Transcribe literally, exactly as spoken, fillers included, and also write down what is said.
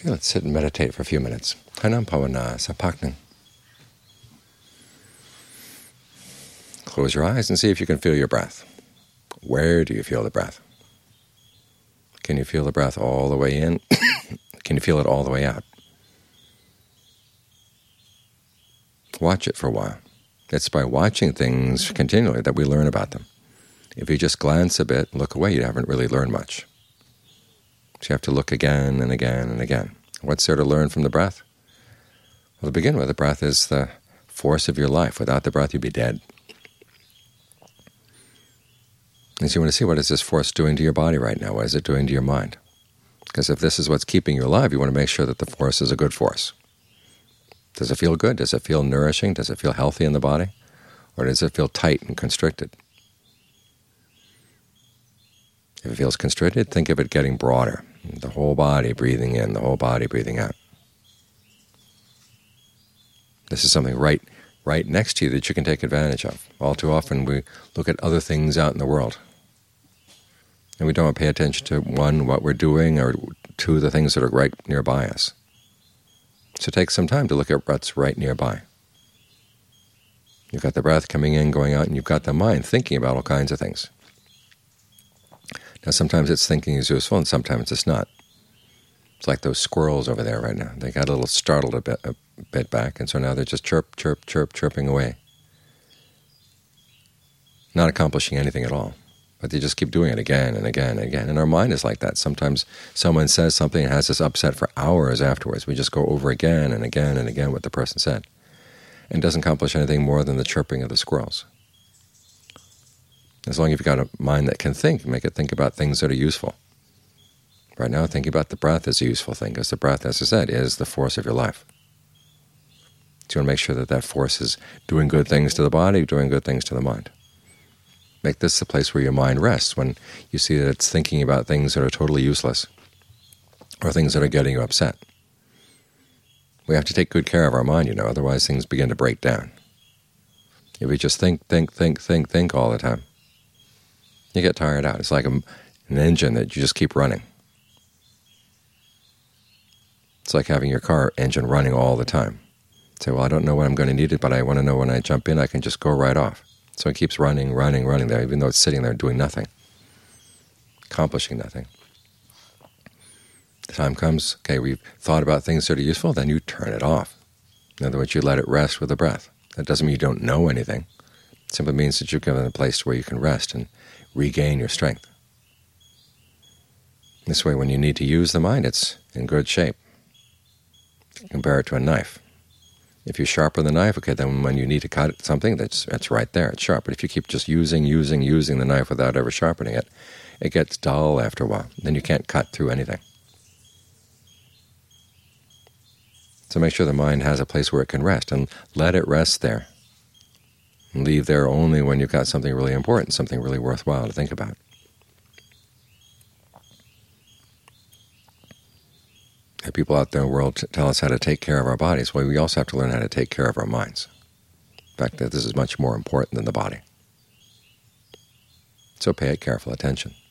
Okay, let's sit and meditate for a few minutes. Hanam Pavana Sapaknan. Close your eyes and see if you can feel your breath. Where do you feel the breath? Can you feel the breath all the way in? Can you feel it all the way out? Watch it for a while. It's by watching things continually that we learn about them. If you just glance a bit, look away, you haven't really learned much. So you have to look again and again and again. What's there to learn from the breath? Well, to begin with, the breath is the force of your life. Without the breath, you'd be dead. And so you want to see, what is this force doing to your body right now? What is it doing to your mind? Because if this is what's keeping you alive, you want to make sure that the force is a good force. Does it feel good? Does it feel nourishing? Does it feel healthy in the body? Or does it feel tight and constricted? If it feels constricted, think of it getting broader. The whole body breathing in, the whole body breathing out. This is something right, right next to you that you can take advantage of. All too often we look at other things out in the world, and we don't pay attention to, one, what we're doing, or two, the things that are right nearby us. So take some time to look at what's right nearby. You've got the breath coming in, going out, and you've got the mind thinking about all kinds of things. Now sometimes its thinking is useful, and sometimes it's not. It's like those squirrels over there right now. They got a little startled a bit, a bit back, and so now they're just chirp, chirp, chirp, chirping away. Not accomplishing anything at all. But they just keep doing it again and again and again. And our mind is like that. Sometimes someone says something and has us upset for hours afterwards. We just go over again and again and again what the person said. And it doesn't accomplish anything more than the chirping of the squirrels. As long as you've got a mind that can think, make it think about things that are useful. Right now, thinking about the breath is a useful thing, because the breath, as I said, is the force of your life. So you want to make sure that that force is doing good things to the body, doing good things to the mind. Make this the place where your mind rests when you see that it's thinking about things that are totally useless or things that are getting you upset. We have to take good care of our mind, you know, otherwise things begin to break down. If we just think, think, think, think, think all the time, you get tired out. It's like a, an engine that you just keep running. It's like having your car engine running all the time. Say, well, I don't know when I'm going to need it, but I want to know when I jump in, I can just go right off. So it keeps running, running, running there, even though it's sitting there doing nothing, accomplishing nothing. The time comes, okay, we've thought about things that are useful, then you turn it off. In other words, you let it rest with the breath. That doesn't mean you don't know anything. It simply means that you're given a place where you can rest and regain your strength. This way, when you need to use the mind, it's in good shape. Compare it to a knife. If you sharpen the knife, okay, then when you need to cut something, that's that's right there, it's sharp. But if you keep just using, using, using the knife without ever sharpening it, it gets dull after a while. Then you can't cut through anything. So make sure the mind has a place where it can rest, and let it rest there. And leave there only when you've got something really important, something really worthwhile to think about. People out there in the world tell us how to take care of our bodies. Well, we also have to learn how to take care of our minds. In fact, that this is much more important than the body. So pay it careful attention.